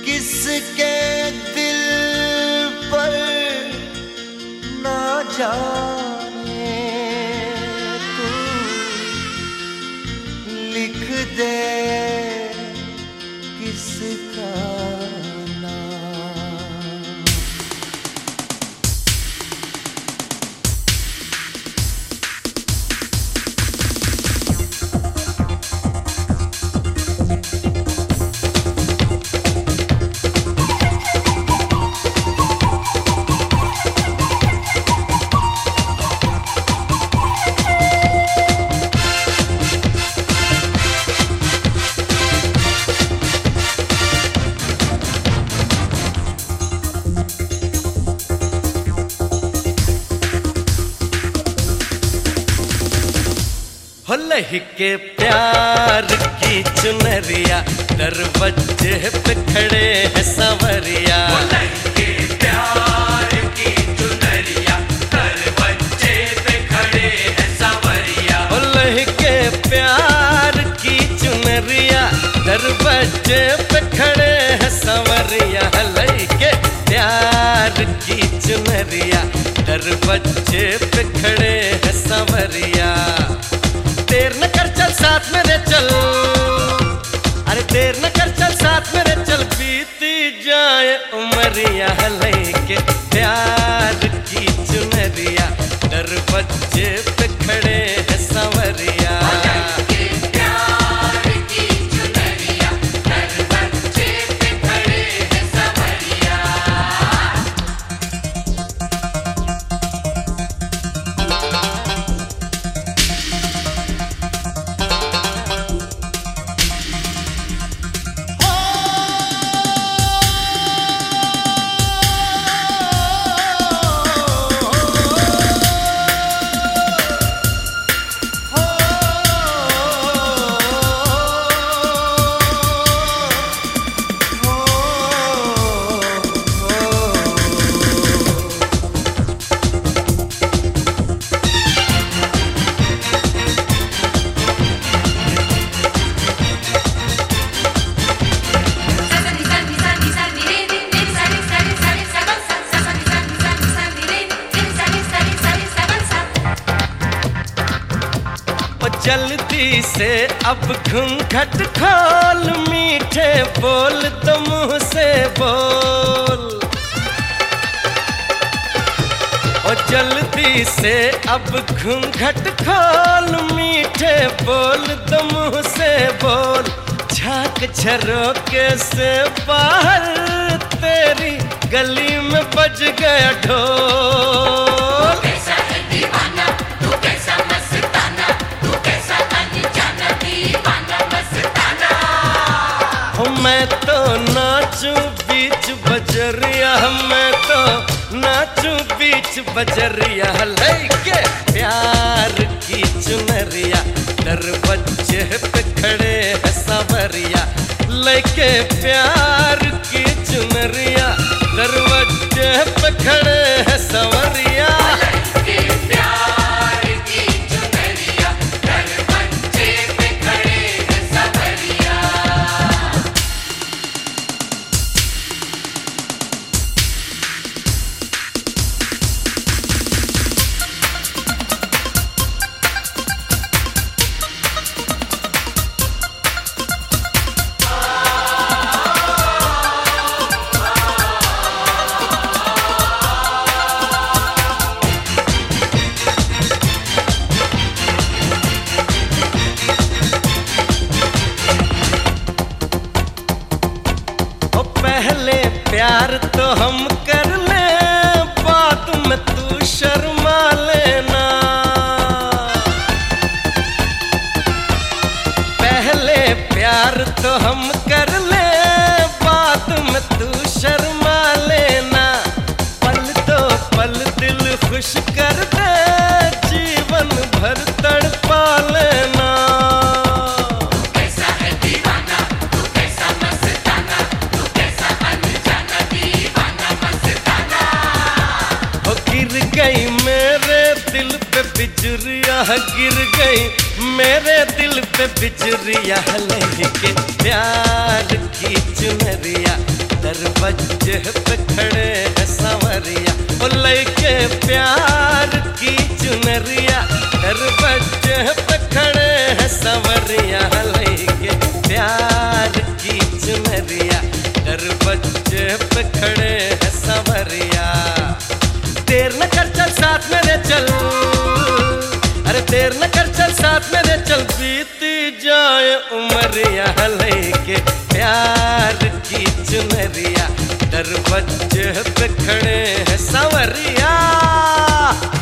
किसके दिल पर ना जाने तू लिख दे किसका नाम। हो लहके प्यार की चुनरिया दरवाजे पे खड़े हैं संवरिया। लहके प्यार की चुनरिया दरवाजे पे खड़े हैं संवरिया। हो लहके प्यार की चुनरिया दरवाजे पे खड़े हैं संवरिया। लहके प्यार की चुनरिया दरवाजे पे खड़े हैं संवरिया। देर न कर चल साथ मेरे चल, अरे देर न कर चल साथ मेरे चल, बीती जाए उमरिया। लेके प्यार की चुनरिया दरवाजे पे खड़े हैं संवरिया। प्यार की चुनरिया दरवाजे पे खड़े हैं संवरिया। जल्दी से अब घूंघट खोल, मीठे बोल तो मुंह से बोल। ओ जल्दी से अब घूंघट खोल, मीठे बोल तो मुंह से बोल। झांक झरोके से बाहर तेरी गली में बज गया ढोल। कैसा है दीवाना तू, कैसा मस्ताना तू, कैसा अनजाना दीवाना मस्ताना। हो मैं तो नाचूं बीच बजरिया, मैं तो नाचूं बीच बजरिया। लेके प्यार की चुनरिया दरवाजे पे खड़े हैं संवरिया। लेके प्यार की चुनरिया दरवाजे पे खड़े हैं संवरिया। लहके प्यार की चुनरिया दरवाजे पे खड़े हैं संवरिया। पहले प्यार तो हम कर ले, बाद में तू शर्मा लेना। पहले प्यार तो हम कर ले, बाद में तू शर्मा लेना। पल तो पल दिल खुश कर दे, जीवन भर तड़पा लेना। बिजुरिया गिर गई मेरे दिल पे बिजुरिया। लेके प्यार की चुनरिया दरवाजे पे खड़े हैं सांवरिया, ओ लेके प्यार की चुनरिया। दरवाजे पे खड़े हैं सांवरिया, लेके प्यार की चुनरिया। दरवाजे पे खड़े हैं सांवरिया। देर न कर चल साथ में ले चल, अरे देर न कर चल साथ में ले चल, बीती जाए उमरिया। लेके प्यार की चुनरिया, दरवाजे पे खड़े हैं सांवरिया।